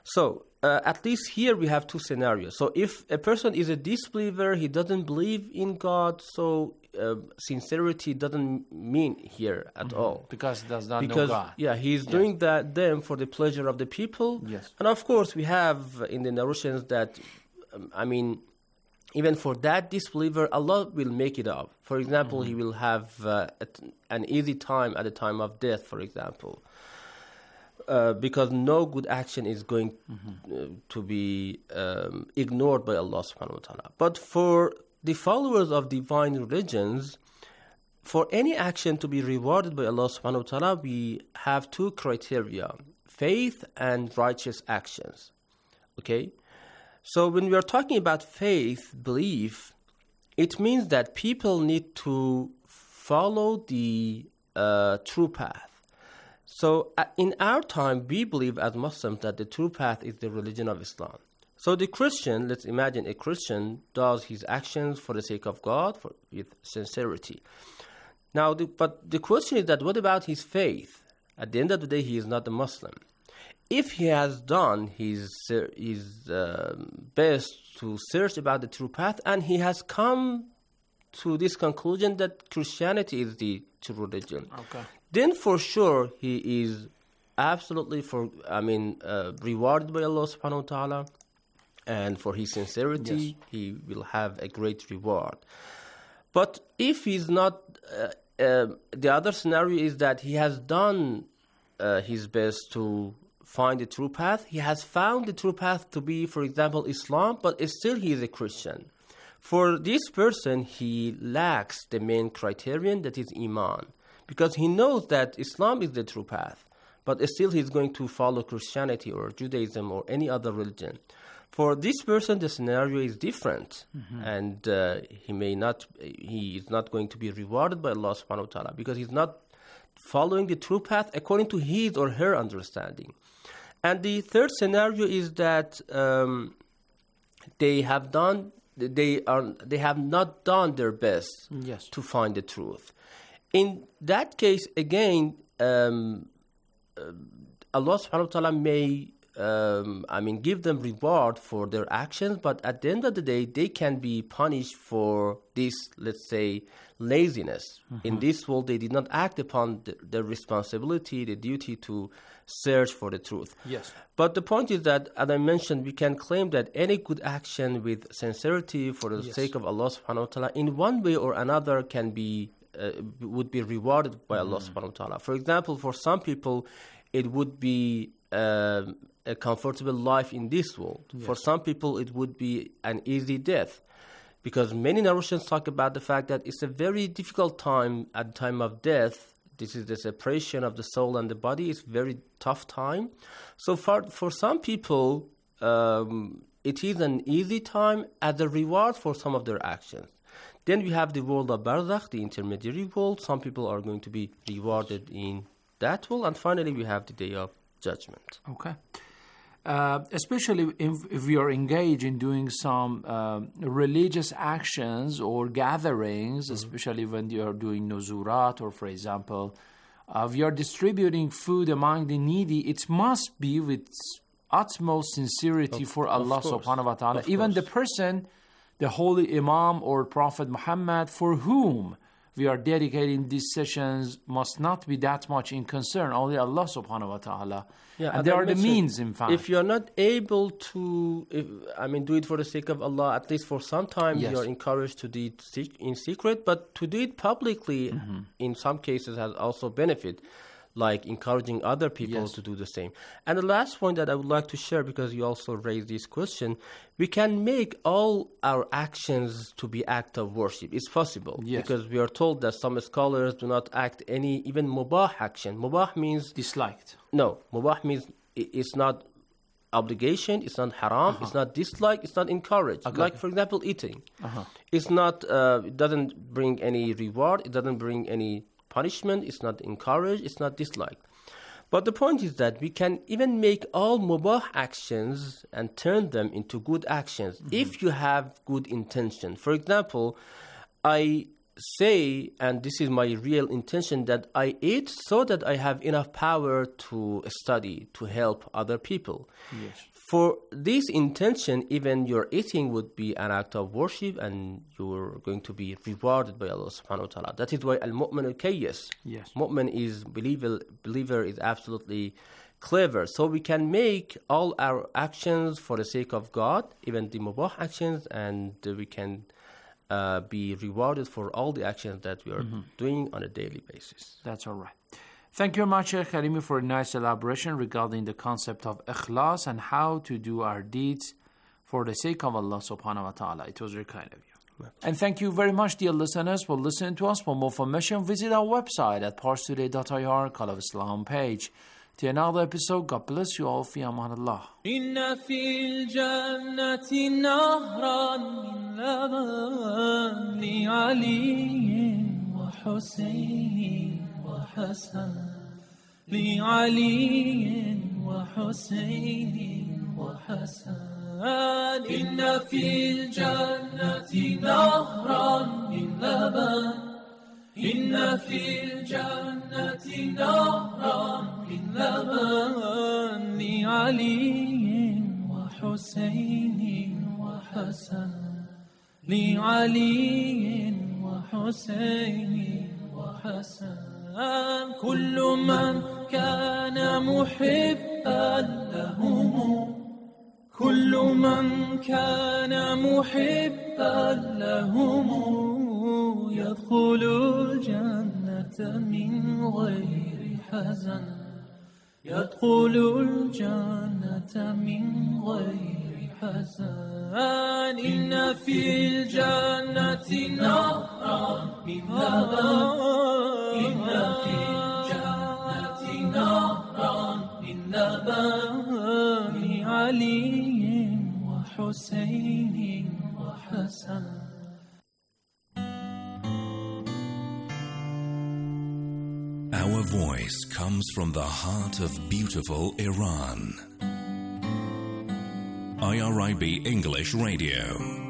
So at least here we have two scenarios. So if a person is a disbeliever, he doesn't believe in God, so sincerity doesn't mean here at all. Because he does not know God. Yeah, he's doing them for the pleasure of the people. Yes. And of course, we have in the narrations that, even for that disbeliever, Allah will make it up. For example, he will have an easy time at the time of death, for example. Because no good action is going to be ignored by Allah subhanahu wa ta'ala. But for the followers of divine religions, for any action to be rewarded by Allah subhanahu wa ta'ala, we have two criteria: faith and righteous actions. Okay? So when we are talking about faith, belief, it means that people need to follow the true path. So in our time, we believe as Muslims that the true path is the religion of Islam. So the Christian, let's imagine a Christian does his actions for the sake of God, with sincerity. Now, but the question is that what about his faith? At the end of the day, he is not a Muslim. If he has done his best to search about the true path, and he has come to this conclusion that Christianity is the true religion, then for sure he is absolutely rewarded by Allah subhanahu wa ta'ala, and for his sincerity he will have a great reward. But if he's not, the other scenario is that he has done his best to find the true path. He has found the true path to be, for example, Islam, but still he is a Christian. For this person, he lacks the main criterion, that is Iman. Because he knows that Islam is the true path, but still he's going to follow Christianity or Judaism or any other religion. For this person, the scenario is different, and he is not going to be rewarded by Allah subhanahu wa ta'ala, because he's not following the true path according to his or her understanding. And the third scenario is that they have not done their best to find the truth. In that case, again, Allah subhanahu wa ta'ala may give them reward for their actions, but at the end of the day, they can be punished for this, let's say, laziness. In this world, they did not act upon the responsibility, the duty to search for the truth. Yes. But the point is that, as I mentioned, we can claim that any good action with sincerity for the sake of Allah subhanahu wa ta'ala, in one way or another, would be rewarded by Allah subhanahu wa ta'ala. For example, for some people, it would be a comfortable life in this world. Yes. For some people, it would be an easy death. Because many narrations talk about the fact that it's a very difficult time at the time of death. This is the separation of the soul and the body. It's a very tough time. So for some people, it is an easy time as a reward for some of their actions. Then we have the world of Barzakh, the intermediary world. Some people are going to be rewarded in that world. And finally, we have the day of judgment. Okay. Especially if we are engaged in doing some religious actions or gatherings, especially when you are doing nuzurat, or for example, we are distributing food among the needy, it must be with utmost sincerity for Allah subhanahu wa ta'ala. Even the person, the holy Imam or Prophet Muhammad, for whom we are dedicating these sessions, must not be that much in concern. Only Allah subhanahu wa ta'ala. Yeah, and there are the means, in fact. If you are not able to, do it for the sake of Allah, at least for some time, you are encouraged to do it in secret. But to do it publicly, in some cases, has also benefit, like encouraging other people to do the same. And the last point that I would like to share, because you also raised this question, we can make all our actions to be act of worship. It's possible. Yes. Because we are told that some scholars do not act any, even mubah action. Mubah means... disliked. No. Mubah means it's not obligation, it's not haram, it's not disliked, it's not encouraged. Like, for example, eating. It's not, it doesn't bring any reward, it doesn't bring any punishment, it's not encouraged, it's not disliked. But the point is that we can even make all mubah actions and turn them into good actions if you have good intention. For example, I say, and this is my real intention, that I eat so that I have enough power to study, to help other people. Yes. For this intention, even your eating would be an act of worship, and you're going to be rewarded by Allah subhanahu wa ta'ala. That is why al-mu'min al-kayyis. Yes. Mu'min is believer is absolutely clever. So we can make all our actions for the sake of God, even the mubah actions, and we can be rewarded for all the actions that we are doing on a daily basis. That's all right. Thank you very much, Sheikh Karimi, for a nice elaboration regarding the concept of ikhlas and how to do our deeds for the sake of Allah subhanahu wa ta'ala. It was very kind of you. And thank you very much, dear listeners, for listening to us. For more information, visit our website at parstoday.ir, Call of Islam page. To another episode, God bless you all. Fi aman Allah. Inna fil jannati nahran min laban li Ali wa Husayn wa Hasan li Ali wa Husayn wa Hasan. Inna fil jannati nahran min laban. إن في الجنة نهرا من لبن لعلي وحسين وحسن لعلي وحسين وحسن كل من كان محبا لهم كل من كان محبا لهم يدخل الجنة من غير حزن يدخل الجنة من غير حزن إن في الجنة نهرا من لبن إن في الجنة نهرا من لبن لعلي وحسين وحسن. Our voice comes from the heart of beautiful Iran. IRIB English Radio.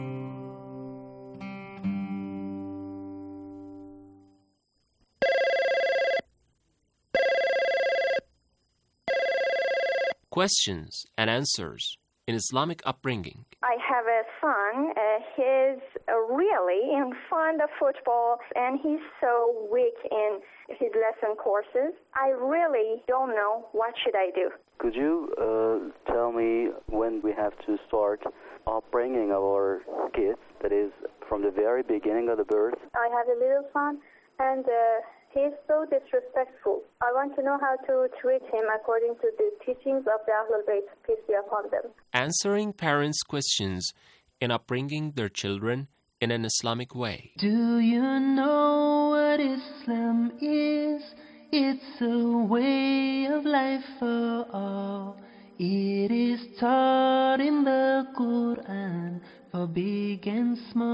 Questions and answers in Islamic upbringing. I have a son. He's really fond of football, and he's so weak in his lesson courses. I really don't know what should I do. Could you tell me when we have to start upbringing our kids, that is, from the very beginning of the birth? I have a little son, and he's so disrespectful. I want to know how to treat him according to the teachings of the Ahlul Bayt, peace be upon them. Answering parents' questions in upbringing their children in an Islamic way. Do you know what Islam is? It's a way of life for all. It is taught in the Quran for big and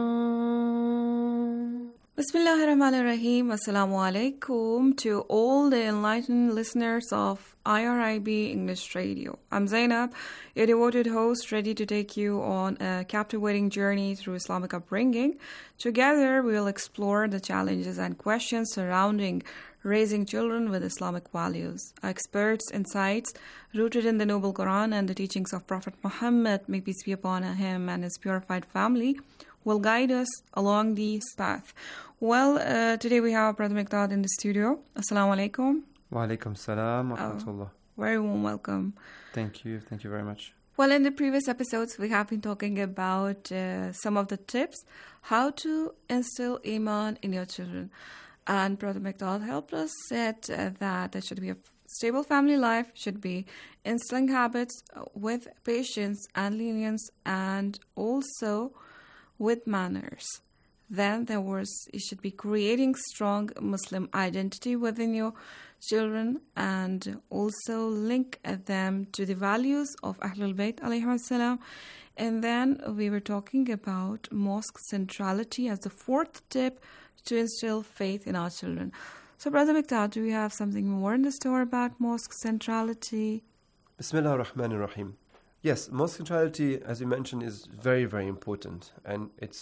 small. Bismillahirrahmanirrahim. Assalamu alaikum to all the enlightened listeners of IRIB English Radio. I'm Zainab, your devoted host, ready to take you on a captivating journey through Islamic upbringing. Together, we will explore the challenges and questions surrounding raising children with Islamic values. Our experts' insights, rooted in the noble Quran and the teachings of Prophet Muhammad, may peace be upon him and his purified family, will guide us along this path. Well, today we have Brother Miqdad in the studio. Assalamu alaikum. Wa alaikum salam wa rahmatullah. Very warm welcome. Thank you very much. Well, in the previous episodes, we have been talking about some of the tips how to instill Iman in your children. And Brother Miqdad helped us said that there should be a stable family life, should be instilling habits with patience and lenience, and also with manners. Then it should be creating strong Muslim identity within your children and also link them to the values of Ahlul Bayt alayhi salam. And then we were talking about mosque centrality as the fourth tip to instill faith in our children. So Brother Miqdad, do we have something more in the store about mosque centrality? Bismillah ar-Rahman ar-Rahim. Yes, mosque centrality, as you mentioned, is very, very important. And it's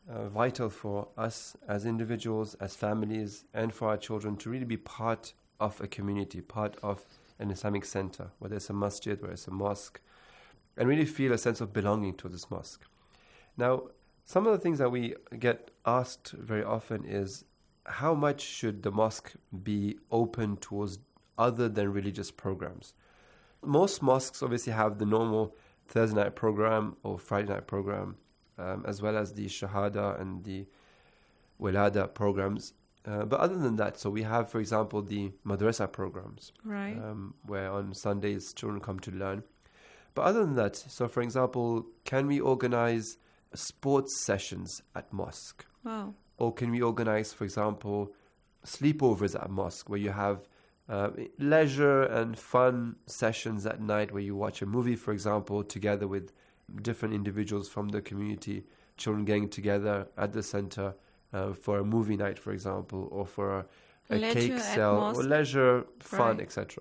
vital for us as individuals, as families, and for our children to really be part of a community, part of an Islamic center, whether it's a masjid, whether it's a mosque, and really feel a sense of belonging to this mosque. Now, some of the things that we get asked very often is, how much should the mosque be open towards other than religious programs? Most mosques obviously have the normal Thursday night program or Friday night program, as well as the Shahada and the Wilada programs. But other than that, so we have, for example, the madrasa programs, right, where on Sundays children come to learn. But other than that, so for example, can we organize sports sessions at mosque? Wow. Or can we organize, for example, sleepovers at mosque, where you have leisure and fun sessions at night, where you watch a movie, for example, together with different individuals from the community, children getting together at the center for a movie night, for example, or for a cake sale, or leisure, fun, etc.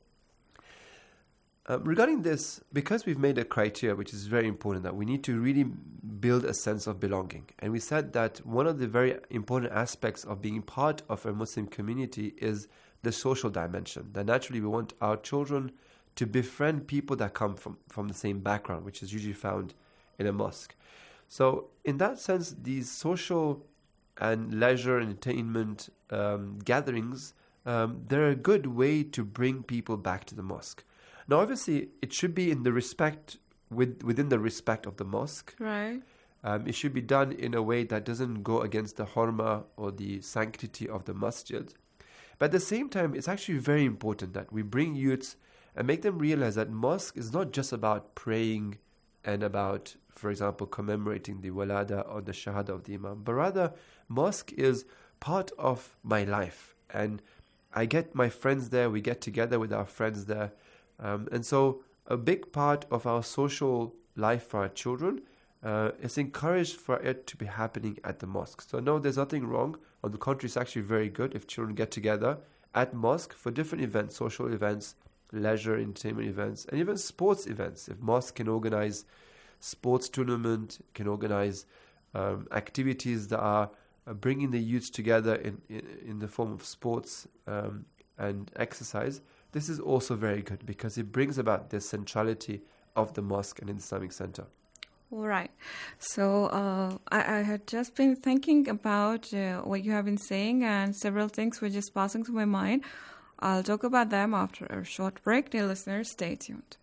Regarding this, because we've made a criteria which is very important, that we need to really build a sense of belonging. And we said that one of the very important aspects of being part of a Muslim community is the social dimension. That naturally we want our children to befriend people that come from the same background, which is usually found in a mosque. So in that sense, these social and leisure and entertainment gatherings, they're a good way to bring people back to the mosque. Now, obviously, it should be in the within the respect of the mosque. Right. It should be done in a way that doesn't go against the hurma or the sanctity of the masjid. But at the same time, it's actually very important that we bring youths and make them realize that mosque is not just about praying and about, for example, commemorating the walada or the shahada of the imam, but rather mosque is part of my life. And I get my friends there, we get together with our friends there. And so a big part of our social life for our children is encouraged for it to be happening at the mosque. So no, there's nothing wrong. On the contrary, it's actually very good if children get together at mosque for different events, social events, leisure, entertainment events, and even sports events. If mosque can organize sports tournament, can organize activities that are bringing the youths together in the form of sports and exercise, this is also very good because it brings about the centrality of the mosque and Islamic center. All right. So I had just been thinking about what you have been saying, and several things were just passing through my mind. I'll talk about them after a short break. Dear listeners, stay tuned.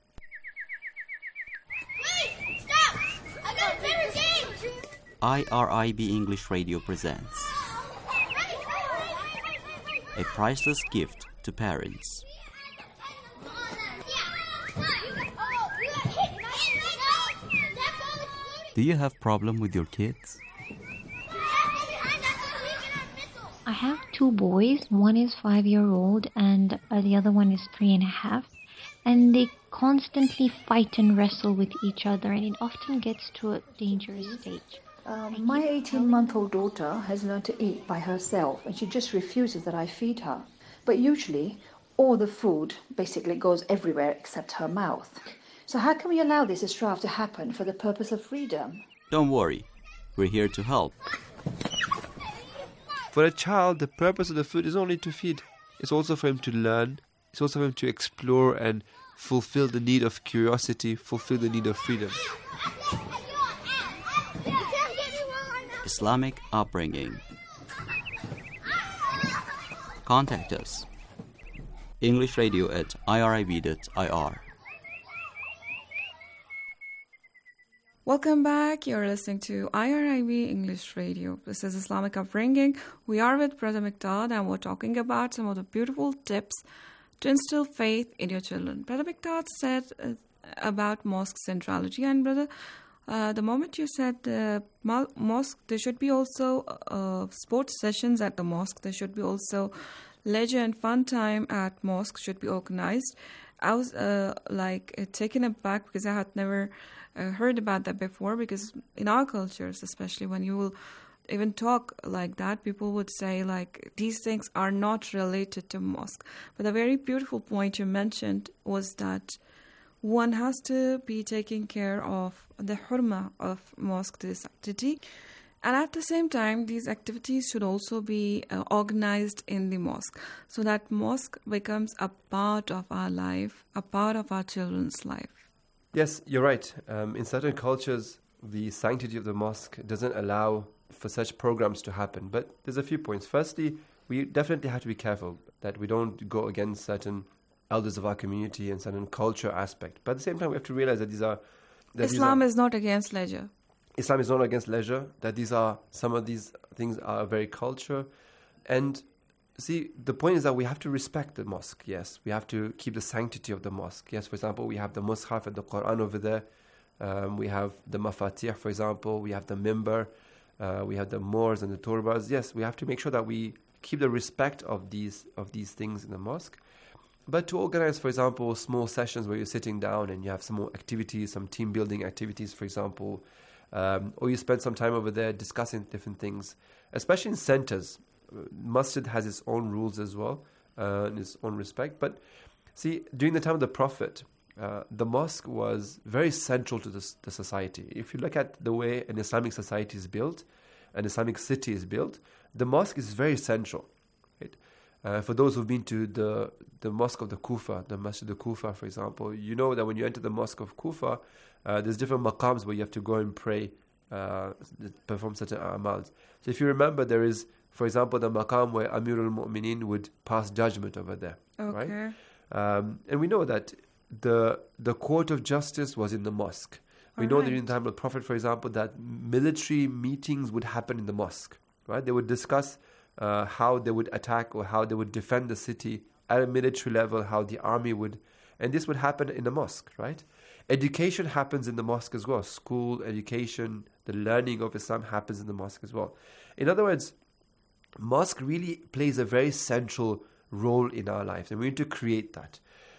Wait! Stop! I got a favorite game! IRIB English Radio presents a priceless gift to parents. Do you have problem with your kids? I have two boys. One is 5-year-old and the other one is 3.5. And they constantly fight and wrestle with each other, and it often gets to a dangerous stage. My 18-month-old daughter has learned to eat by herself, and she just refuses that I feed her. But usually, all the food basically goes everywhere except her mouth. So how can we allow this strife to happen for the purpose of freedom? Don't worry, we're here to help. For a child, the purpose of the food is only to feed. It's also for him to learn. It's also for him to explore and fulfill the need of curiosity, fulfill the need of freedom. Islamic upbringing. Contact us. EnglishRadio@irib.ir. Welcome back. You're listening to IRIB English Radio. This is Islamic Upbringing. We are with Brother Miqdad, and we're talking about some of the beautiful tips to instill faith in your children. Brother Miqdad said about mosque centrality, and brother, the moment you said mosque, there should be also sports sessions at the mosque. There should be also leisure and fun time at mosque should be organized. I was taken aback because I had never heard about that before, because in our cultures, especially when you will even talk like that, people would say like these things are not related to mosque. But a very beautiful point you mentioned was that one has to be taking care of the hurma of mosque, the sanctity, And at the same time, these activities should also be organized in the mosque, so that mosque becomes a part of our life, a part of our children's life. Yes, you're right. In certain cultures, the sanctity of the mosque doesn't allow for such programs to happen. But there's a few points. Firstly, we definitely have to be careful that we don't go against certain elders of our community and certain culture aspect. But at the same time, we have to realize that Islam is not against leisure. Islam is not against leisure, that some of these things are very culture. And see, the point is that we have to respect the mosque, yes. We have to keep the sanctity of the mosque. Yes, for example, we have the Mus'haf and the Quran over there. We have the Mafatih, for example. We have the Mimbar. We have the Moors and the Turbas. Yes, we have to make sure that we keep the respect of these things in the mosque. But to organize, for example, small sessions where you're sitting down and you have some more activities, some team building activities, for example, or you spend some time over there discussing different things, especially in centers. Masjid has its own rules as well, and its own respect. But see, during the time of the Prophet, the mosque was very central to the society. If you look at the way an Islamic society is built, an Islamic city is built, the mosque is very central. Right? For those who've been to the mosque of the Kufa, the Masjid of Kufa, for example, you know that when you enter the mosque of Kufa, there's different maqams where you have to go and pray, perform certain amals. So if you remember, there is, for example, the maqam where Amirul Mu'mineen would pass judgment over there. Okay. Right? And we know that the court of justice was in the mosque. We know that in the time of the Prophet, for example, that military meetings would happen in the mosque. Right? They would discuss how they would attack or how they would defend the city at a military level, how the army would, and this would happen in the mosque, right? Education happens in the mosque as well. School, education, the learning of Islam happens in the mosque as well. In other words, mosque really plays a very central role in our lives, and we need to create that.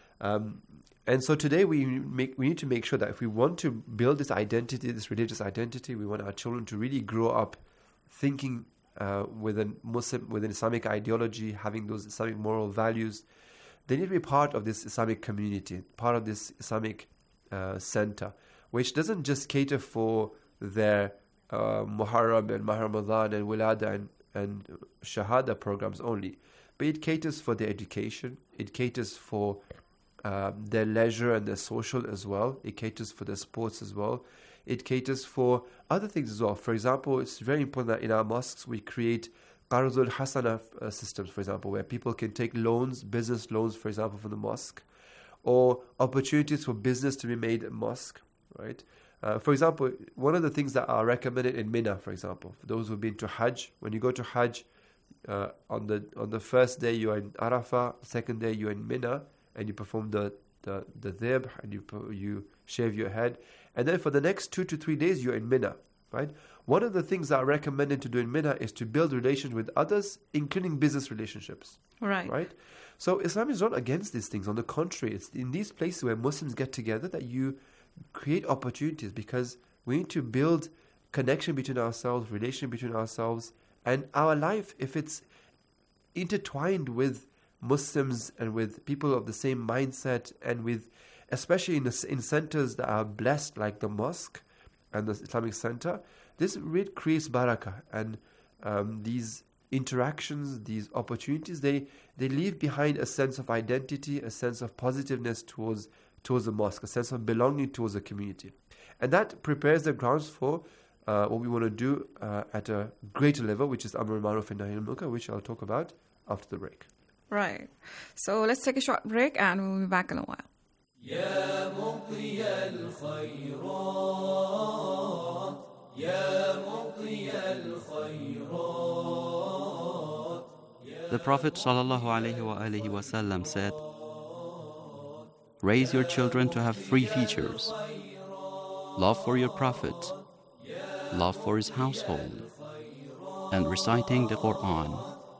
And so today we need to make sure that if we want to build this identity, this religious identity, we want our children to really grow up thinking with an Islamic ideology, having those Islamic moral values. They need to be part of this Islamic community, part of this Islamic center, which doesn't just cater for their Muharram and Mahr Ramadan and Wilada and Shahada programs only, but it caters for their education, it caters for their leisure and their social as well, it caters for their sports as well, it caters for other things as well. For example, it's very important that in our mosques we create Qarzul Hasana systems, for example, where people can take loans, business loans, for example, from the mosque, or opportunities for business to be made at mosque, right? For example, one of the things that are recommended in Mina, for example, for those who've been to Hajj, when you go to Hajj, on the first day you are in Arafah, the second day you are in Mina, and you perform the dhibh, and you shave your head, and then for the next 2 to 3 days you're in Mina, right? One of the things that are recommended to do in Mina is to build relations with others, including business relationships. Right? So Islam is not against these things. On the contrary, it's in these places where Muslims get together that you create opportunities, because we need to build connection between ourselves, relation between ourselves, and our life, if it's intertwined with Muslims and with people of the same mindset, and with, especially in centers that are blessed like the mosque and the Islamic center, this really creates barakah, and these interactions, these opportunities, they leave behind a sense of identity, a sense of positiveness towards the mosque, a sense of belonging towards the community. And that prepares the grounds for what we want to do at a greater level, which is Amr al-Ma'ruf and Nahy al-Munkar, which I'll talk about after the break. Right. So let's take a short break and we'll be back in a while. يا مطي الخيرات يا مطي الخيرات. The Prophet ﷺ said, "Raise your children to have three features: love for your Prophet, love for his household, and reciting the Quran."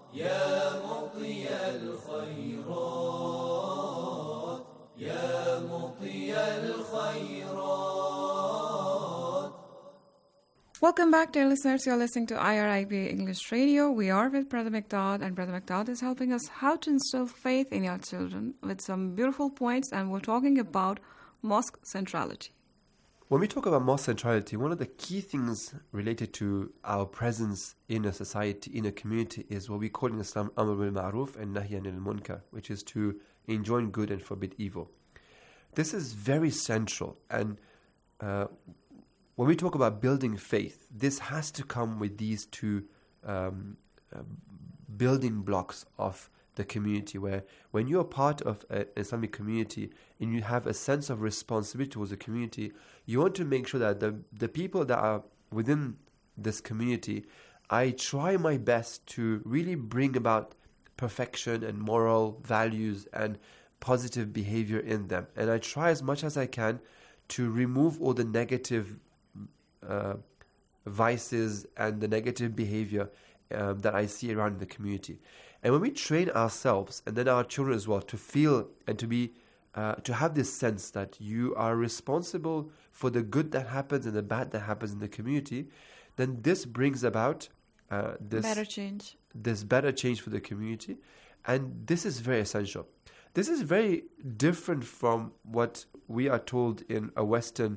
Welcome back, dear listeners. You're listening to IRIB English Radio. We are with Brother Miqdad, and Brother Miqdad is helping us how to instill faith in your children with some beautiful points, and we're talking about mosque centrality. When we talk about mosque centrality, one of the key things related to our presence in a society, in a community, is what we call in Islam Amr bil Ma'ruf and Nahy anil Munkar, which is to enjoin good and forbid evil. This is very central, and when we talk about building faith, this has to come with these two building blocks of the community, where when you're part of an Islamic community and you have a sense of responsibility towards the community, you want to make sure that the people that are within this community, I try my best to really bring about perfection and moral values and positive behavior in them. And I try as much as I can to remove all the negative vices and the negative behavior that I see around the community. And when we train ourselves and then our children as well to feel and to be to have this sense that you are responsible for the good that happens and the bad that happens in the community, then this brings about this better change. This better change for the community, and this is very essential. This is very different from what we are told in a Western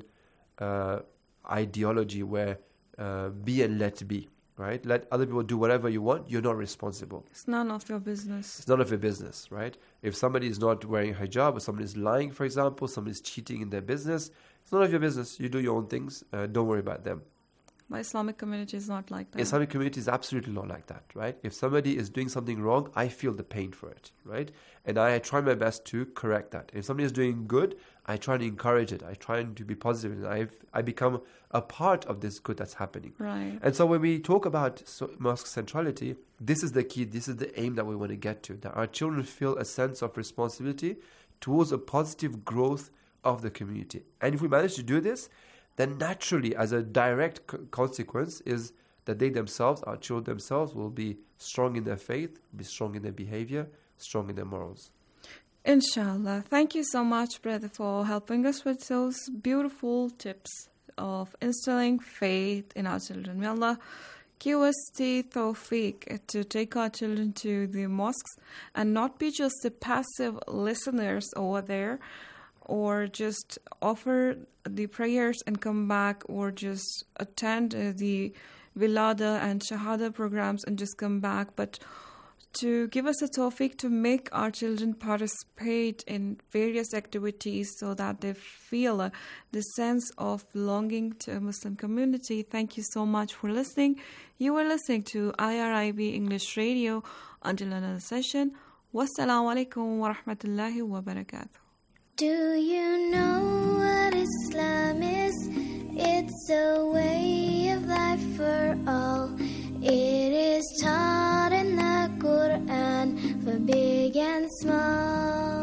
ideology, where be and let be. Right? Let other people do whatever you want. You're not responsible. It's none of your business. It's none of your business, right? If somebody is not wearing hijab, or somebody is lying, for example, somebody is cheating in their business, it's none of your business. You do your own things. Don't worry about them. My Islamic community is not like that. Islamic community is absolutely not like that, right? If somebody is doing something wrong, I feel the pain for it, right? And I try my best to correct that. If somebody is doing good, I try to encourage it. I try to be positive, and I become a part of this good that's happening. Right. And so when we talk about mosque centrality, this is the key. This is the aim that we want to get to, that our children feel a sense of responsibility towards a positive growth of the community. And if we manage to do this, then naturally, as a direct consequence, is that they themselves, our children themselves, will be strong in their faith, be strong in their behavior, strong in their morals. Inshallah. Thank you so much, brother, for helping us with those beautiful tips of instilling faith in our children. May Allah give us the tawfiq to take our children to the mosques and not be just the passive listeners over there, or just offer the prayers and come back, or just attend the Wilada and Shahada programs and just come back, but to give us a tawfiq to make our children participate in various activities so that they feel the sense of belonging to a Muslim community. Thank you so much for listening. You were listening to IRIB English Radio. Until another session, wassalamu alaikum wa rahmatullahi wa barakatuh. Do you know what Islam is? It's a way of life for all. It is taught in the Quran for big and small.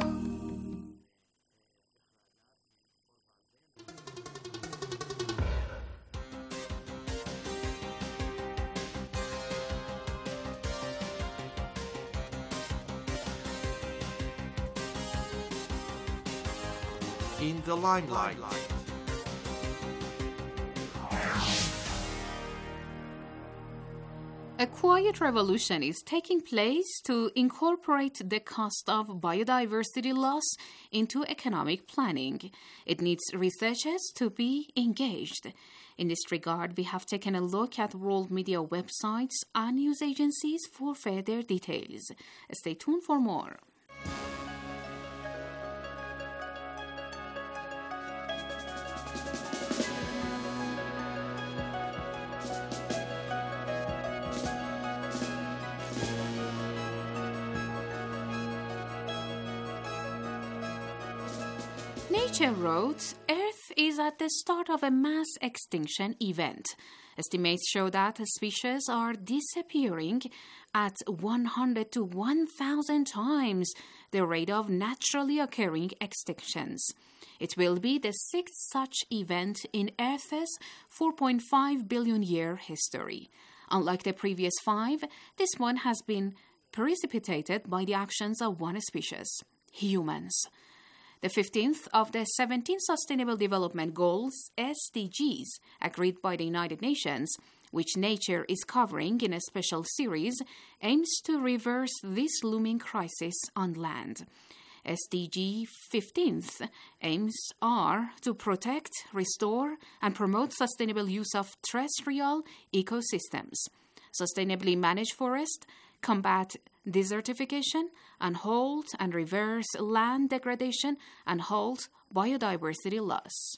In the limelight. A quiet revolution is taking place to incorporate the cost of biodiversity loss into economic planning. It needs researchers to be engaged. In this regard, we have taken a look at world media websites and news agencies for further details. Stay tuned for more. Nature wrote, Earth is at the start of a mass extinction event. Estimates show that species are disappearing at 100 to 1,000 times the rate of naturally occurring extinctions. It will be the sixth such event in Earth's 4.5 billion year history. Unlike the previous five, this one has been precipitated by the actions of one species, humans. The 15th of the 17 Sustainable Development Goals, SDGs, agreed by the United Nations, which Nature is covering in a special series, aims to reverse this looming crisis on land. SDG 15th aims are to protect, restore, and promote sustainable use of terrestrial ecosystems, sustainably manage forest, combat desertification, and halt and reverse land degradation, and halt biodiversity loss.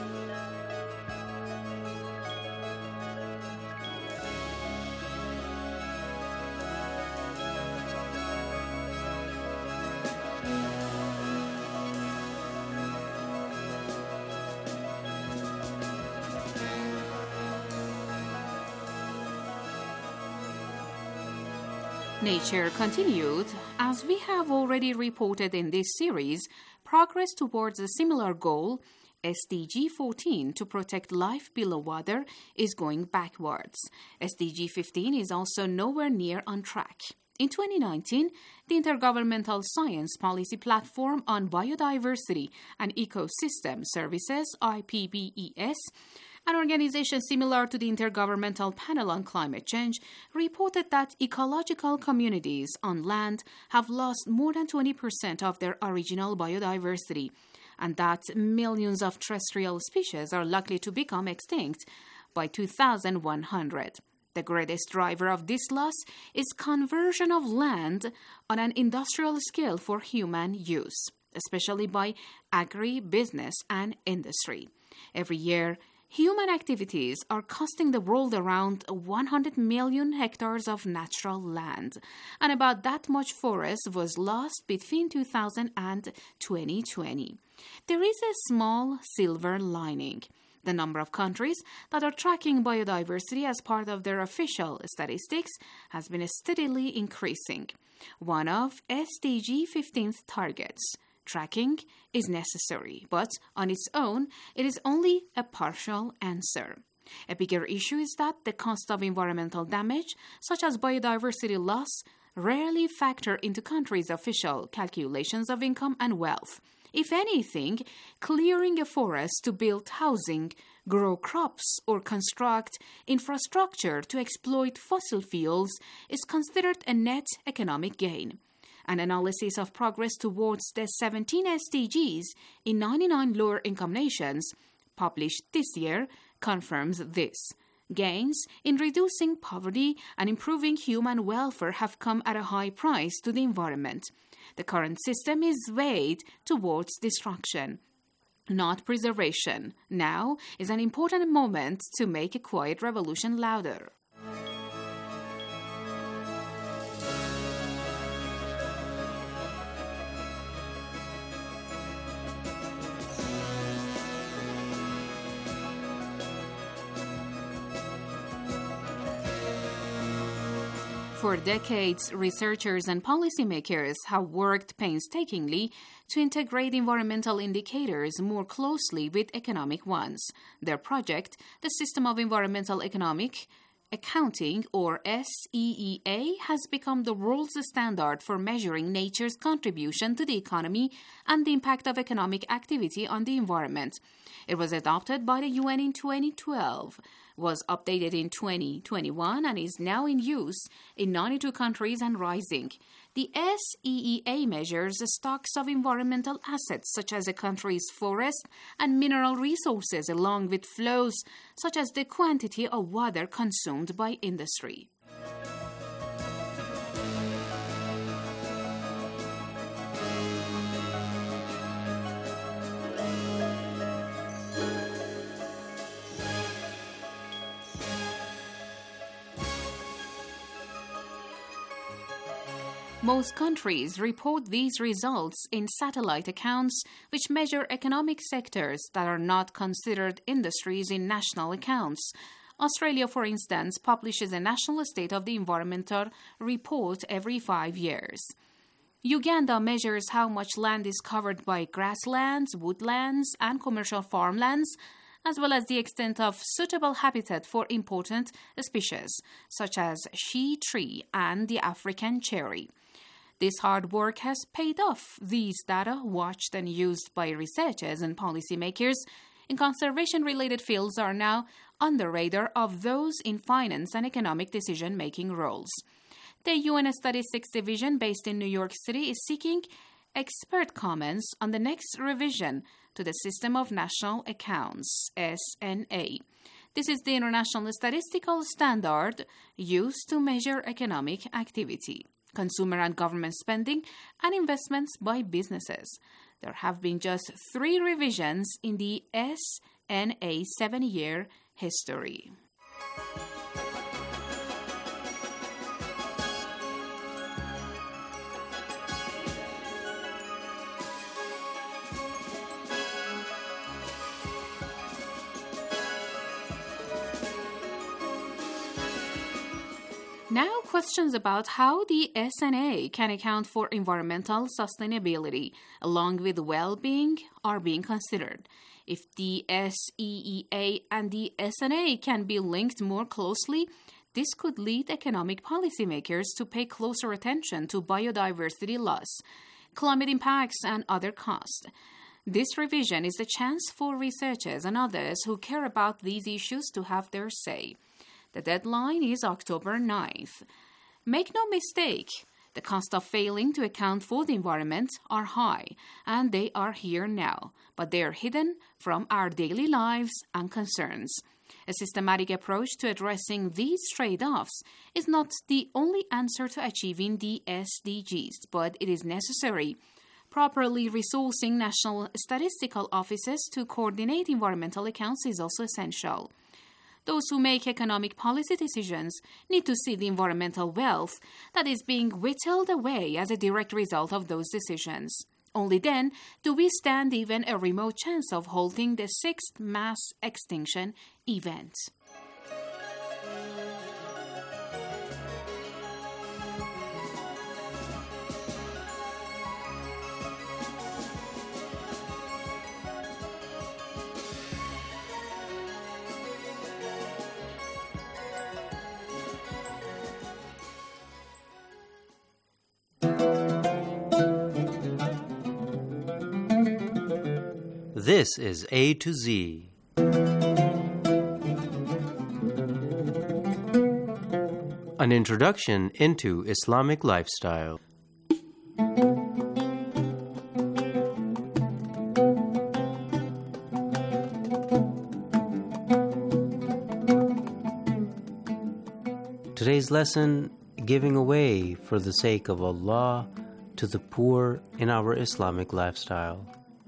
Nature continued. As we have already reported in this series, progress towards a similar goal, SDG 14, to protect life below water, is going backwards. SDG 15 is also nowhere near on track. In 2019, the Intergovernmental Science Policy Platform on Biodiversity and Ecosystem Services, IPBES, an organization similar to the Intergovernmental Panel on Climate Change, reported that ecological communities on land have lost more than 20% of their original biodiversity, and that millions of terrestrial species are likely to become extinct by 2100. The greatest driver of this loss is conversion of land on an industrial scale for human use, especially by agribusiness and industry. Every year, human activities are costing the world around 100 million hectares of natural land, and about that much forest was lost between 2000 and 2020. There is a small silver lining. The number of countries that are tracking biodiversity as part of their official statistics has been steadily increasing. One of SDG 15's targets. Tracking is necessary, but on its own, it is only a partial answer. A bigger issue is that the cost of environmental damage, such as biodiversity loss, rarely factor into countries' official calculations of income and wealth. If anything, clearing a forest to build housing, grow crops, or construct infrastructure to exploit fossil fuels is considered a net economic gain. An analysis of progress towards the 17 SDGs in 99 lower-income nations, published this year, confirms this. Gains in reducing poverty and improving human welfare have come at a high price to the environment. The current system is weighed towards destruction, not preservation. Now is an important moment to make a quiet revolution louder. For decades, researchers and policymakers have worked painstakingly to integrate environmental indicators more closely with economic ones. Their project, the System of Environmental Economic Accounting, or SEEA, has become the world's standard for measuring nature's contribution to the economy and the impact of economic activity on the environment. It was adopted by the UN in 2012, was updated in 2021, and is now in use in 92 countries and rising. The SEEA measures the stocks of environmental assets such as a country's forest and mineral resources, along with flows such as the quantity of water consumed by industry. Most countries report these results in satellite accounts, which measure economic sectors that are not considered industries in national accounts. Australia, for instance, publishes a National State of the Environmental Report every 5 years. Uganda measures how much land is covered by grasslands, woodlands, and commercial farmlands, as well as the extent of suitable habitat for important species, such as shea tree and the African cherry. This hard work has paid off. These data, watched and used by researchers and policymakers in conservation-related fields, are now on the radar of those in finance and economic decision-making roles. The UN Statistics Division, based in New York City, is seeking expert comments on the next revision to the System of National Accounts, SNA. This is the international statistical standard used to measure economic activity, consumer and government spending, and investments by businesses. There have been just 3 revisions in the SNA 7-year history. Now, questions about how the SNA can account for environmental sustainability along with well-being are being considered. If the SEEA and the SNA can be linked more closely, this could lead economic policymakers to pay closer attention to biodiversity loss, climate impacts, and other costs. This revision is a chance for researchers and others who care about these issues to have their say. The deadline is October 9th. Make no mistake, the cost of failing to account for the environment are high, and they are here now, but they are hidden from our daily lives and concerns. A systematic approach to addressing these trade-offs is not the only answer to achieving the SDGs, but it is necessary. Properly resourcing national statistical offices to coordinate environmental accounts is also essential. Those who make economic policy decisions need to see the environmental wealth that is being whittled away as a direct result of those decisions. Only then do we stand even a remote chance of halting the 6th mass extinction event. This is A to Z. An introduction into Islamic lifestyle. Today's lesson, giving away for the sake of Allah to the poor in our Islamic lifestyle.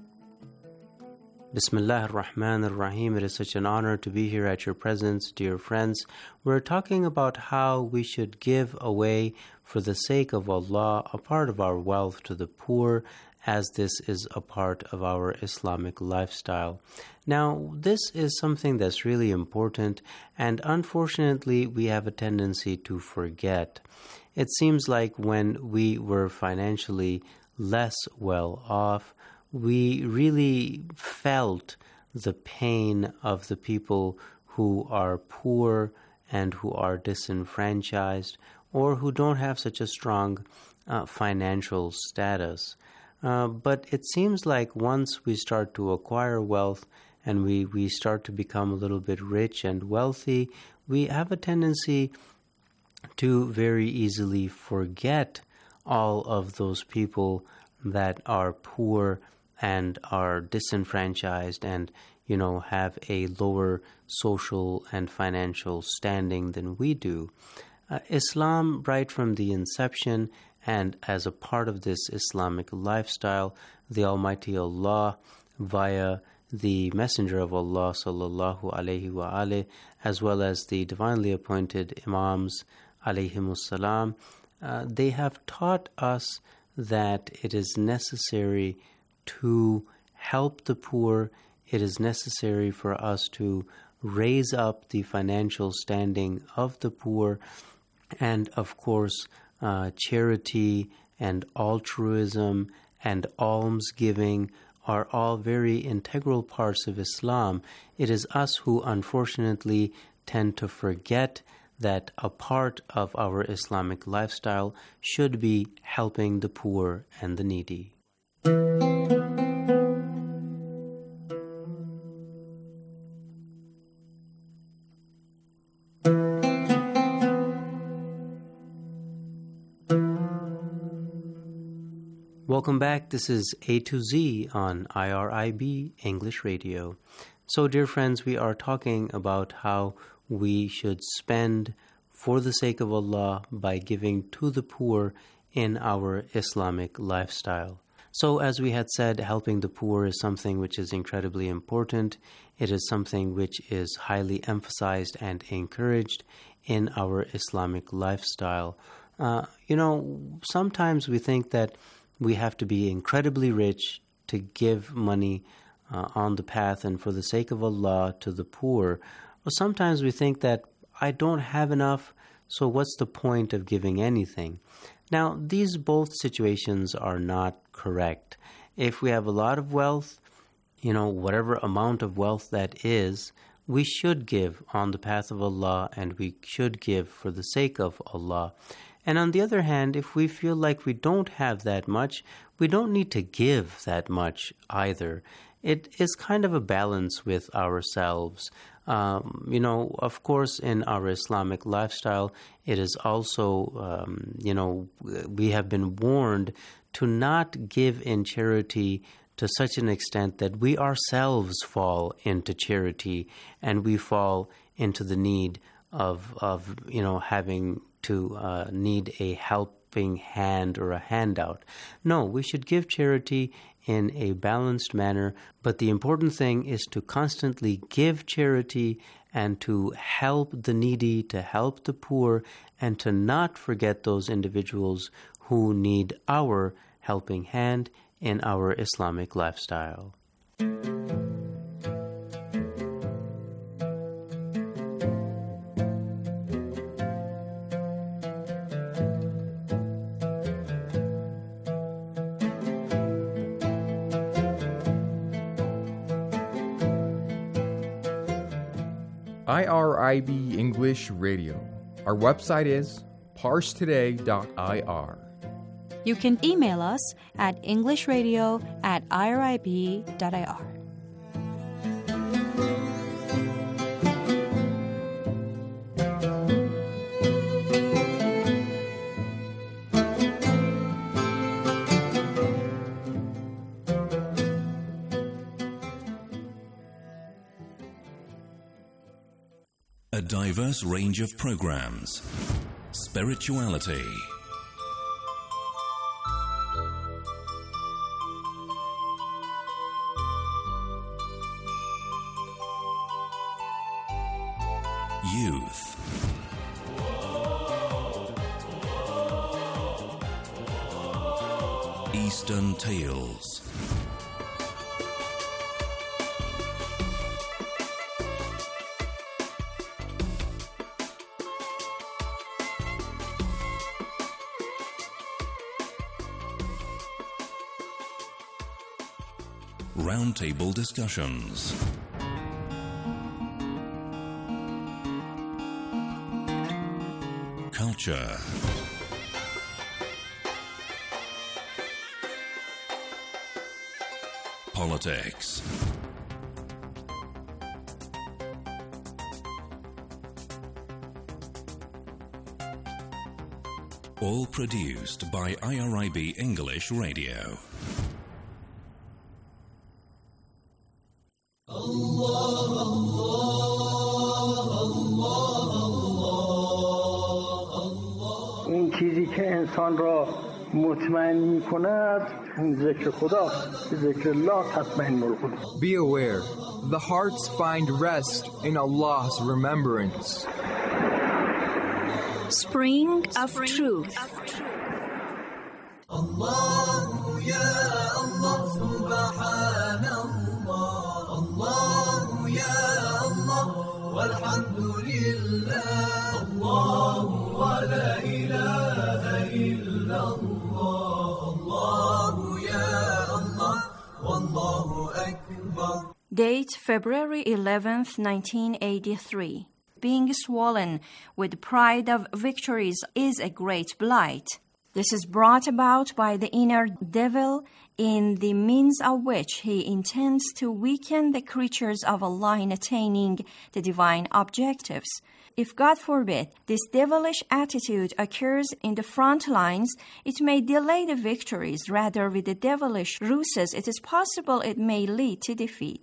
Bismillah ar-Rahman ar-Rahim. It is such an honor to be here at your presence, dear friends. We're talking about how we should give away for the sake of Allah a part of our wealth to the poor, as this is a part of our Islamic lifestyle. Now, this is something that's really important, and unfortunately, we have a tendency to forget. It seems like when we were financially less well off, we really felt the pain of the people who are poor and who are disenfranchised or who don't have such a strong financial status. But it seems like once we start to acquire wealth and we start to become a little bit rich and wealthy, we have a tendency to very easily forget all of those people that are poor and are disenfranchised and, have a lower social and financial standing than we do. Islam, right from the inception and as a part of this Islamic lifestyle, the Almighty Allah, via the Messenger of Allah, sallallahu alaihi wa as well as the divinely appointed Imams, alayhimussalam, they have taught us that it is necessary to help the poor. It is necessary for us to raise up the financial standing of the poor. And of course, charity and altruism and almsgiving are all very integral parts of Islam. It is us who unfortunately tend to forget that a part of our Islamic lifestyle should be helping the poor and the needy. Welcome back. This is A to Z on IRIB English Radio. So, dear friends, we are talking about how we should spend for the sake of Allah by giving to the poor in our Islamic lifestyle. So, as we had said, helping the poor is something which is incredibly important. It is something which is highly emphasized and encouraged in our Islamic lifestyle. Sometimes we think that we have to be incredibly rich to give money on the path and for the sake of Allah to the poor. Or sometimes we think that I don't have enough, so what's the point of giving anything? Now, these both situations are not correct. If we have a lot of wealth, whatever amount of wealth that is, we should give on the path of Allah and we should give for the sake of Allah. And on the other hand, if we feel like we don't have that much, we don't need to give that much either. It is kind of a balance with ourselves. Of course, in our Islamic lifestyle, it is also, we have been warned to not give in charity to such an extent that we ourselves fall into charity and we fall into the need of having to need a helping hand or a handout. No, we should give charity in a balanced manner, but the important thing is to constantly give charity and to help the needy, to help the poor, and to not forget those individuals who need our helping hand in our Islamic lifestyle. IRIB English Radio. Our website is parstoday.ir. You can email us at englishradio@irib.ir. A diverse range of programs. Spirituality. Youth. Eastern Tales. Roundtable discussions. Culture. Politics. All produced by IRIB English Radio. اون چیزی که انسان را مطمئن می کند ذکر خدا ذکر الله تطمئن القلوب. Be aware, the hearts find rest in Allah's remembrance. Spring of Truth. الله يا الله سبحان الله الله يا الله والحمد لله الله ولا إله إلا الله الله يا الله والله أكبر. Date February 11th, 1983. Being swollen with pride of victories is a great blight. This is brought about by the inner devil in the means of which he intends to weaken the creatures of Allah in attaining the divine objectives. If, God forbid, this devilish attitude occurs in the front lines, it may delay the victories. Rather, with the devilish ruses, it is possible it may lead to defeat.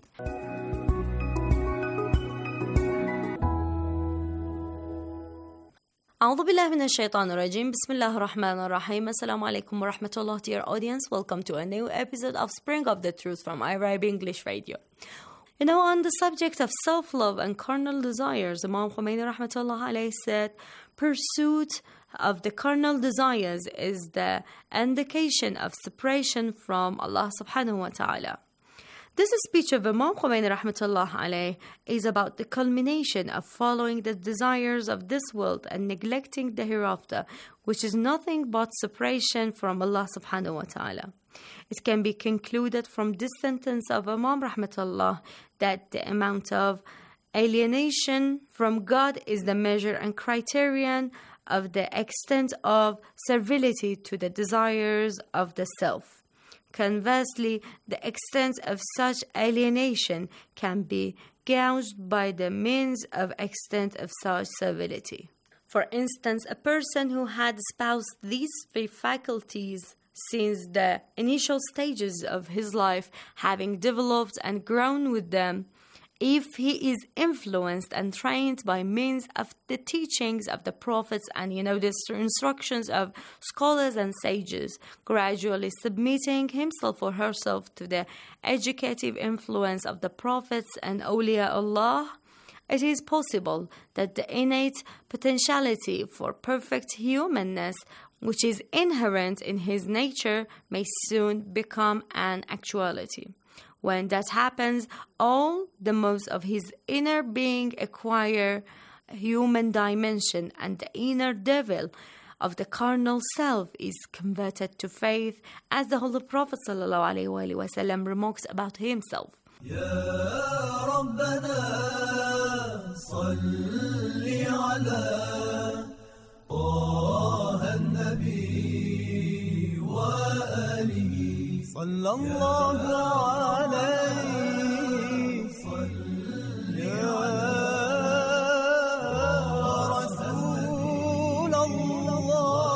أعوذ بالله من الشيطان الرجيم. بسم الله الرحمن الرحيم. Assalamu alaikum wa rahmatullah. Dear audience, welcome to a new episode of Spring of the Truth from Arab English Radio. On the subject of self-love and carnal desires, Imam Khomeini rahmatullah alayhi said, pursuit of the carnal desires is the indication of separation from Allah subhanahu wa ta'ala. This speech of Imam Khomeini rahmatullah alayhi is about the culmination of following the desires of this world and neglecting the hereafter, which is nothing but separation from Allah subhanahu wa ta'ala. It can be concluded from this sentence of Imam rahmatullah that the amount of alienation from God is the measure and criterion of the extent of servility to the desires of the self. Conversely, the extent of such alienation can be gauged by the means of extent of such servility. For instance, a person who had espoused these three faculties since the initial stages of his life, having developed and grown with them, if he is influenced and trained by means of the teachings of the prophets and the instructions of scholars and sages, gradually submitting himself or herself to the educative influence of the prophets and awliya Allah, it is possible that the innate potentiality for perfect humanness, which is inherent in his nature, may soon become an actuality. When that happens, all the most of his inner being acquire human dimension, and the inner devil of the carnal self is converted to faith, as the Holy Prophet ﷺ remarks about himself. صلى الله عليه يا رسول الله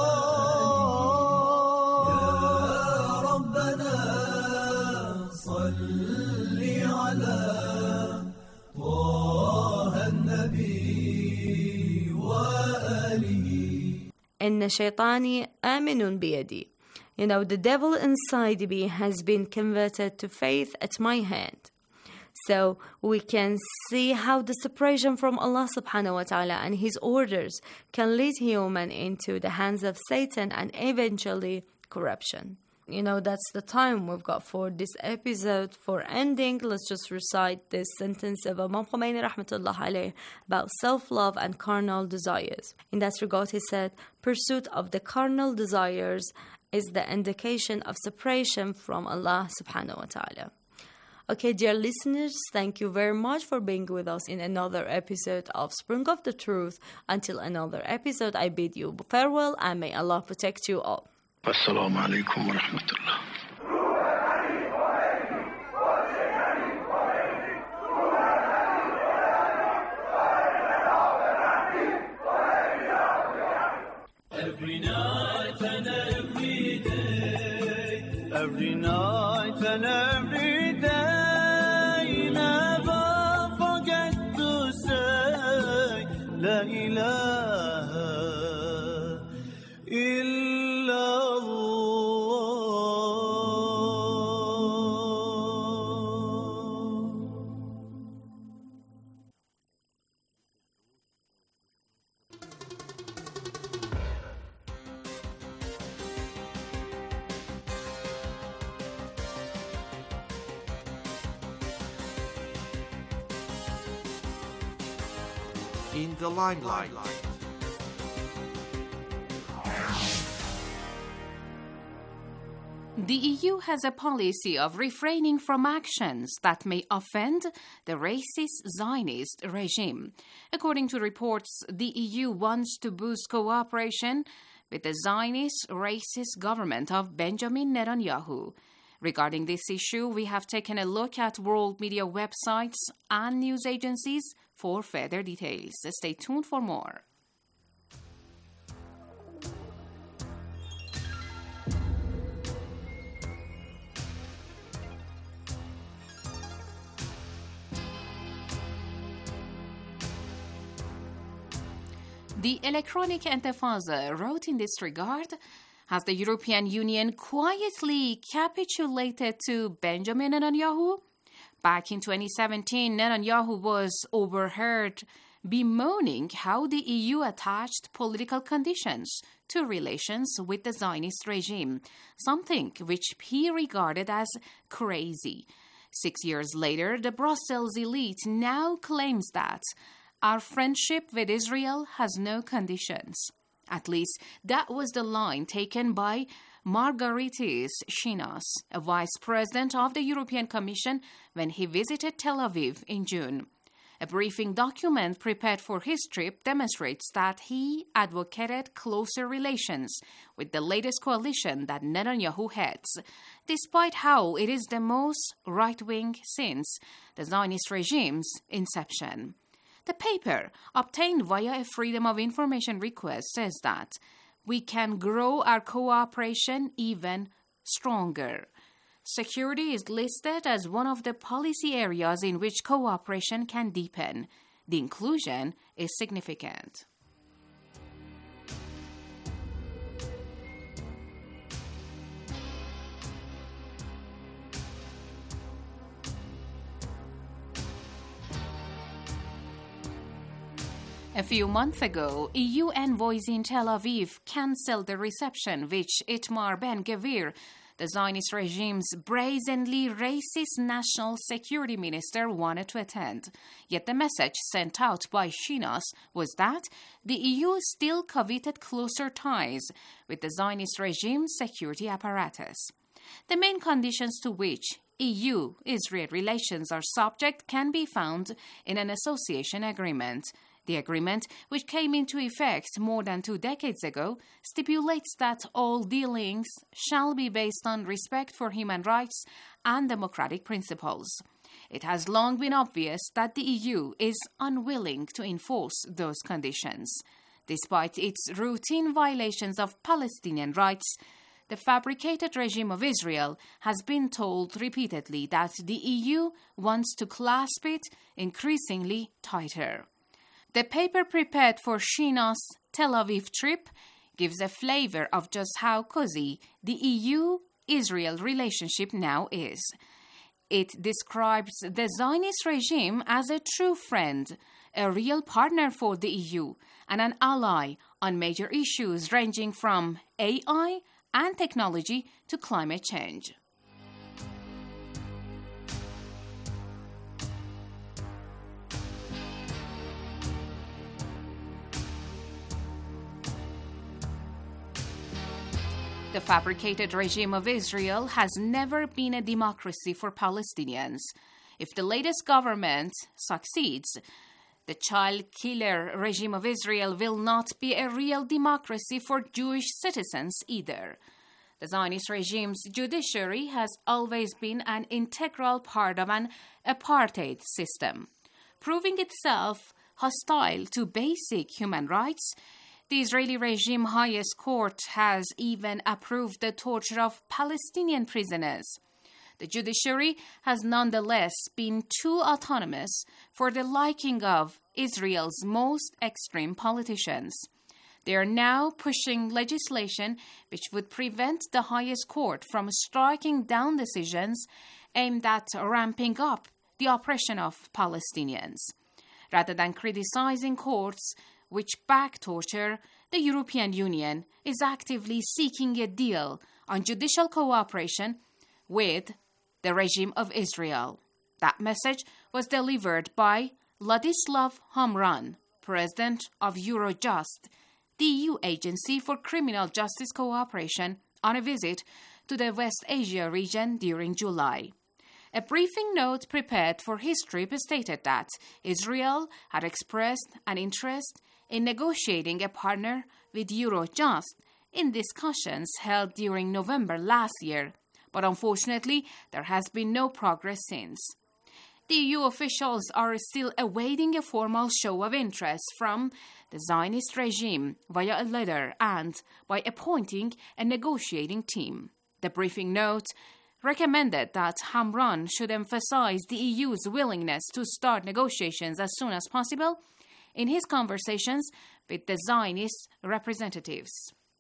يا ربنا صل على طه النبي وآله إن شيطاني آمن بيدي. The devil inside me has been converted to faith at my hand. So we can see how the separation from Allah subhanahu wa ta'ala and his orders can lead human into the hands of Satan and eventually corruption. That's the time we've got for this episode. For ending, let's just recite this sentence of Imam Khomeini rahmatullah alayhi about self-love and carnal desires. In that regard, he said, pursuit of the carnal desires is the indication of separation from Allah subhanahu wa ta'ala. Okay, dear listeners, thank you very much for being with us in another episode of Spring of the Truth. Until another episode, I bid you farewell and may Allah protect you all. Assalamu alaikum wa rahmatullah. Every night and every day, every night and every day, never forget to say La ilaha illallah. In the limelight. The EU has a policy of refraining from actions that may offend the racist Zionist regime. According to reports, the EU wants to boost cooperation with the Zionist racist government of Benjamin Netanyahu. Regarding this issue, we have taken a look at world media websites and news agencies for further details. Stay tuned for more. The Electronic Intifada wrote in this regard, has the European Union quietly capitulated to Benjamin Netanyahu? Back in 2017, Netanyahu was overheard bemoaning how the EU attached political conditions to relations with the Zionist regime, something which he regarded as crazy. 6 years later, the Brussels elite now claims that our friendship with Israel has no conditions. At least that was the line taken by Margaritis Schinas, a vice president of the European Commission, when he visited Tel Aviv in June. A briefing document prepared for his trip demonstrates that he advocated closer relations with the latest coalition that Netanyahu heads, despite how it is the most right-wing since the Zionist regime's inception. The paper, obtained via a Freedom of Information request, says that we can grow our cooperation even stronger. Security is listed as one of the policy areas in which cooperation can deepen. The inclusion is significant. A few months ago, EU envoys in Tel Aviv cancelled the reception which Itamar Ben-Gvir, the Zionist regime's brazenly racist national security minister, wanted to attend. Yet the message sent out by Schinas was that the EU still coveted closer ties with the Zionist regime's security apparatus. The main conditions to which EU-Israel relations are subject can be found in an association agreement. The agreement, which came into effect more than 2 decades ago, stipulates that all dealings shall be based on respect for human rights and democratic principles. It has long been obvious that the EU is unwilling to enforce those conditions. Despite its routine violations of Palestinian rights, the fabricated regime of Israel has been told repeatedly that the EU wants to clasp it increasingly tighter. The paper prepared for Schinas' Tel Aviv trip gives a flavor of just how cozy the EU-Israel relationship now is. It describes the Zionist regime as a true friend, a real partner for the EU, and an ally on major issues ranging from AI and technology to climate change. The fabricated regime of Israel has never been a democracy for Palestinians. If the latest government succeeds, the child killer regime of Israel will not be a real democracy for Jewish citizens either. The Zionist regime's judiciary has always been an integral part of an apartheid system. Proving itself hostile to basic human rights, the Israeli regime highest court has even approved the torture of Palestinian prisoners. The judiciary has nonetheless been too autonomous for the liking of Israel's most extreme politicians. They are now pushing legislation which would prevent the highest court from striking down decisions aimed at ramping up the oppression of Palestinians. Rather than criticizing courts which back torture, the European Union is actively seeking a deal on judicial cooperation with the regime of Israel. That message was delivered by Ladislav Hamran, president of Eurojust, the EU agency for criminal justice cooperation, on a visit to the West Asia region during July. A briefing note prepared for his trip stated that Israel had expressed an interest in negotiating a partner with Eurojust in discussions held during November last year, But unfortunately, there has been no progress since. The EU officials are still awaiting a formal show of interest from the Zionist regime via a letter and by appointing a negotiating team. The briefing note recommended that Hamran should emphasize the EU's willingness to start negotiations as soon as possible in his conversations with the Zionist representatives.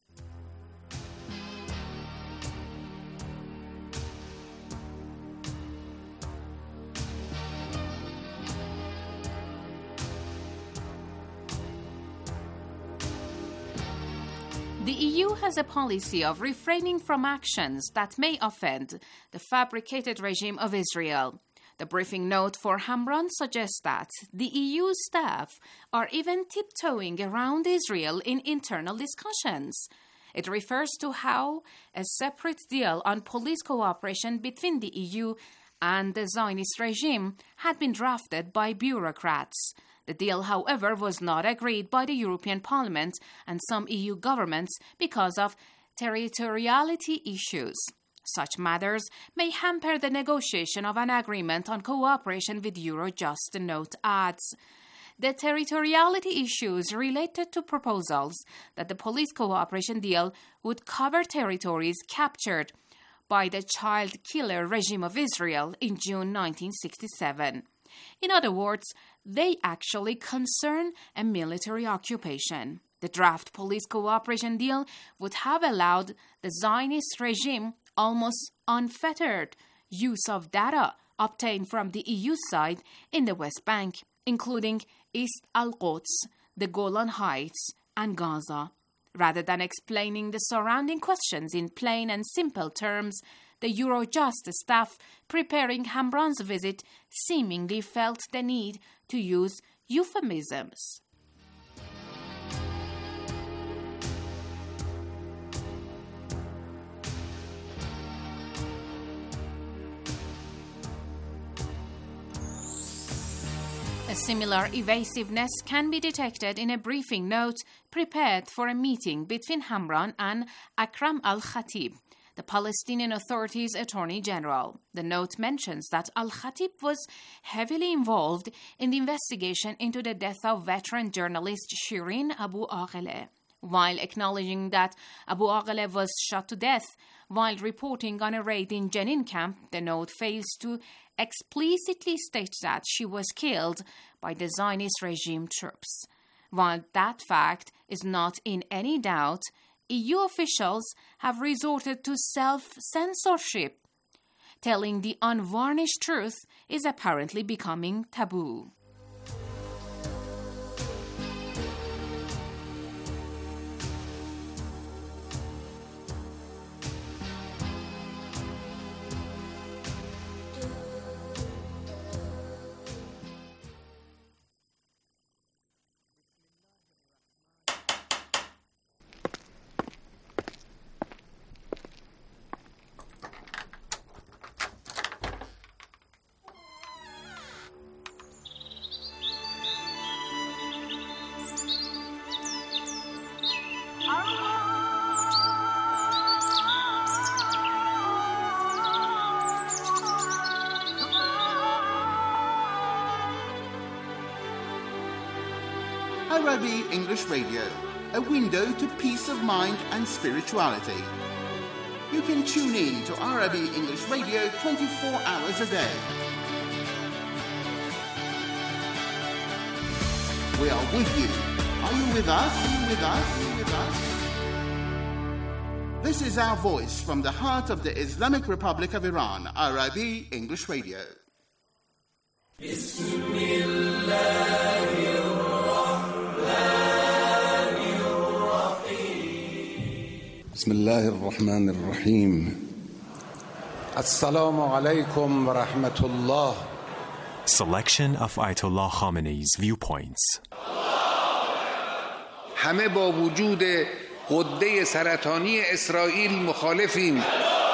The EU has a policy of refraining from actions that may offend the fabricated regime of Israel. The briefing note for Hamran suggests that the EU staff are even tiptoeing around Israel in internal discussions. It refers to how a separate deal on police cooperation between the EU and the Zionist regime had been drafted by bureaucrats. The deal, however, was not agreed by the European Parliament and some EU governments because of territoriality issues. Such matters may hamper the negotiation of an agreement on cooperation with Eurojust, the note adds. The territoriality issues related to proposals that the police cooperation deal would cover territories captured by the child killer regime of Israel in June 1967. In other words, they actually concern a military occupation. The draft police cooperation deal would have allowed the Zionist regime almost unfettered use of data obtained from the EU side in the West Bank, including East Al-Quds, the Golan Heights, and Gaza. Rather than explaining the surrounding questions in plain and simple terms, the Eurojust staff preparing Hamran's visit seemingly felt the need to use euphemisms. A similar evasiveness can be detected in a briefing note prepared for a meeting between Hamran and Akram al-Khatib, the Palestinian Authority's Attorney General. The note mentions that al-Khatib was heavily involved in the investigation into the death of veteran journalist Shirin Abu Akleh. While acknowledging that Abu Akleh was shot to death while reporting on a raid in Jenin camp, the note fails to explicitly state that she was killed by the Zionist regime troops. While that fact is not in any doubt, EU officials have resorted to self-censorship. Telling the unvarnished truth is apparently becoming taboo. Arabi English Radio, a window to peace of mind and spirituality. You can tune in to Arabi English Radio 24 hours a day. We are with you. Are you with us? Are you with us? Are you with us? This is our voice from the heart of the Islamic Republic of Iran, Arabi English Radio. بسم الله الرحمن الرحيم السلام عليكم ورحمة الله. Selection of Ayatollah Khamenei's viewpoints. همه با وجود غده سرطانی اسرائیل مخالفیم.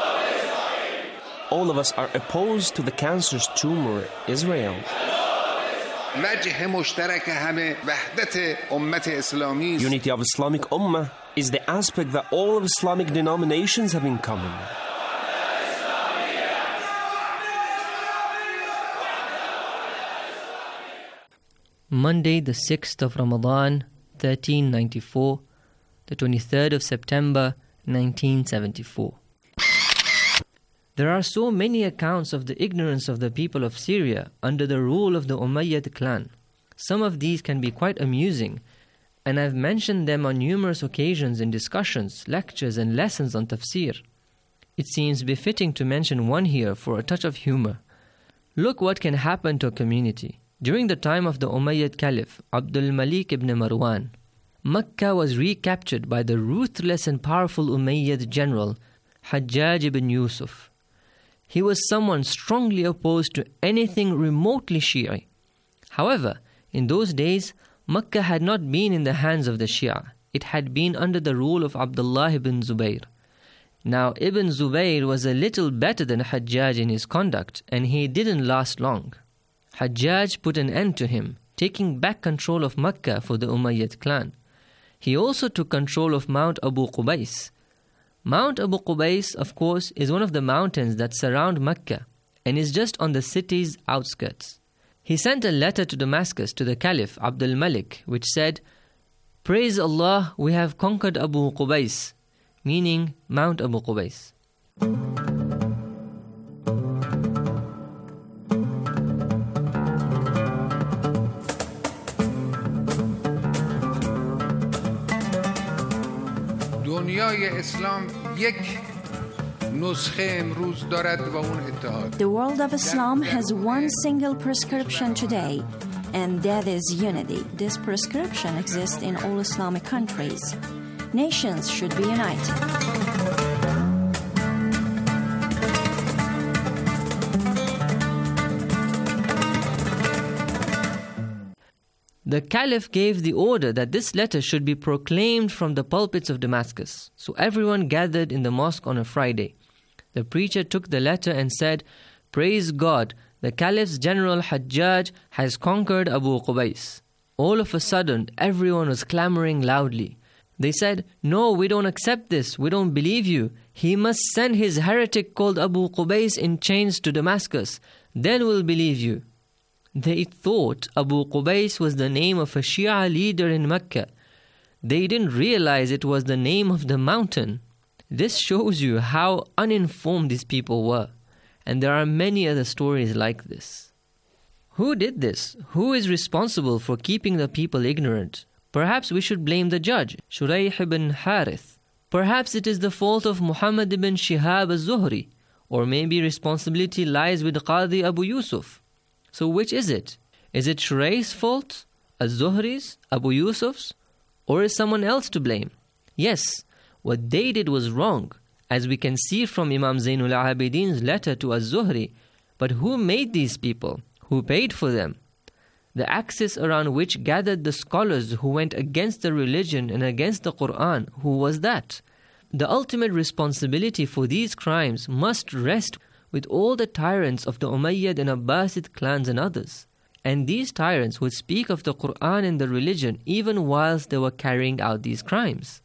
All of us are opposed to the cancerous tumor Israel. وجه مشترک همه وحدت امت اسلامی. Unity of Islamic Ummah is the aspect that all of Islamic denominations have in common. Monday the 6th of Ramadan, 1394, the 23rd of September, 1974. There are so many accounts of the ignorance of the people of Syria under the rule of the Umayyad clan. Some of these can be quite amusing, and I've mentioned them on numerous occasions in discussions, lectures and lessons on tafsir. It seems befitting to mention one here for a touch of humor. Look what can happen to a community. During the time of the Umayyad Caliph, Abdul Malik ibn Marwan, Mecca was recaptured by the ruthless and powerful Umayyad general, Hajjaj ibn Yusuf. He was someone strongly opposed to anything remotely Shia. However, in those days, Mecca had not been in the hands of the Shia. It had been under the rule of Abdullah ibn Zubayr. Now, Ibn Zubayr was a little better than Hajjaj in his conduct, and he didn't last long. Hajjaj put an end to him, taking back control of Mecca for the Umayyad clan. He also took control of Mount Abu Qubais. Mount Abu Qubais, of course, is one of the mountains that surround Mecca and is just on the city's outskirts. He sent a letter to Damascus to the Caliph Abdul Malik, which said, "Praise Allah, we have conquered Abu Qubais," meaning Mount Abu Qubais. دنیای اسلام یک نسخه امروز دارد و اون اتحاد. The world of Islam has one single prescription today, and that is unity. This prescription exists in all Islamic countries. Nations should be united. The Caliph gave the order that this letter should be proclaimed from the pulpits of Damascus. So everyone gathered in the mosque on a Friday. The preacher took the letter and said, "Praise God, the Caliph's general Hajjaj has conquered Abu Qubais." All of a sudden, everyone was clamoring loudly. They said, "No, we don't accept this. We don't believe you. He must send his heretic called Abu Qubais in chains to Damascus. Then we'll believe you." They thought Abu Qubais was the name of a Shia leader in Mecca. They didn't realize it was the name of the mountain. This shows you how uninformed these people were. And there are many other stories like this. Who did this? Who is responsible for keeping the people ignorant? Perhaps we should blame the judge, Shurayh ibn Harith. Perhaps it is the fault of Muhammad ibn Shihab al-Zuhri. Or maybe responsibility lies with Qadi Abu Yusuf. So which is it? Is it Shurayh's fault, al-Zuhri's, Abu Yusuf's, or is someone else to blame? Yes, what they did was wrong, as we can see from Imam Zainul Abidin's letter to al-Zuhri. But who made these people? Who paid for them? The axis around which gathered the scholars who went against the religion and against the Quran, who was that? The ultimate responsibility for these crimes must rest with all the tyrants of the Umayyad and Abbasid clans and others. And these tyrants would speak of the Quran and the religion even whilst they were carrying out these crimes.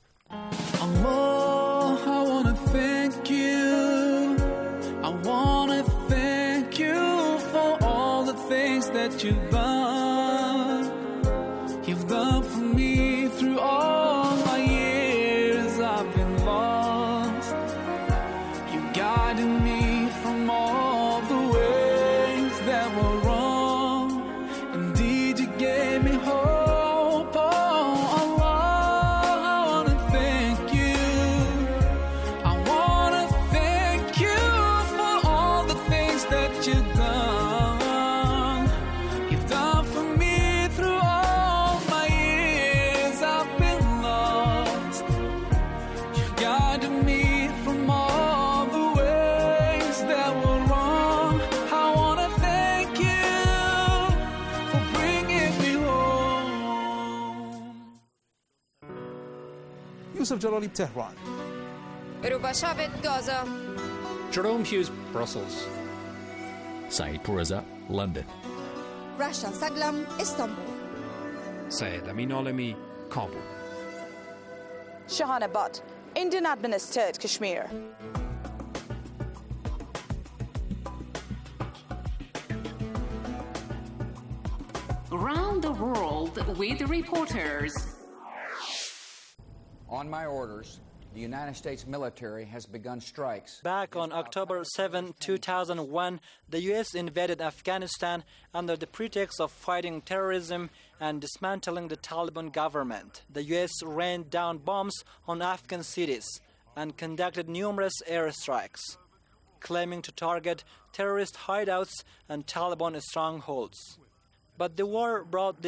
Allah, I want to thank you. I want to thank you for all the things that you've done. You've done for me through all my years I've been lost. You guided me from all the ways that were wrong. Indeed, you gave me hope. Oh, Allah, I want to thank you. I want to thank you for all the things that you've done. You've done for me through all my years I've been lost. You guided me from all the ways that were wrong. I want to thank you for bringing me home. Yusuf Jalali, Tehran. Rubashavit, Gaza. Jerome Hughes, Brussels. Saeed Pourreza, London. Rasha Saglam, Istanbul. Syed Amin Alami, Kabul. Shahana Butt, Indian administered Kashmir. Around the world with reporters. On my orders, the United States military has begun strikes. Back on October 7, 2001, the U.S. invaded Afghanistan under the pretext of fighting terrorism and dismantling the Taliban government. The U.S. rained down bombs on Afghan cities and conducted numerous airstrikes, claiming to target terrorist hideouts and Taliban strongholds. But the war brought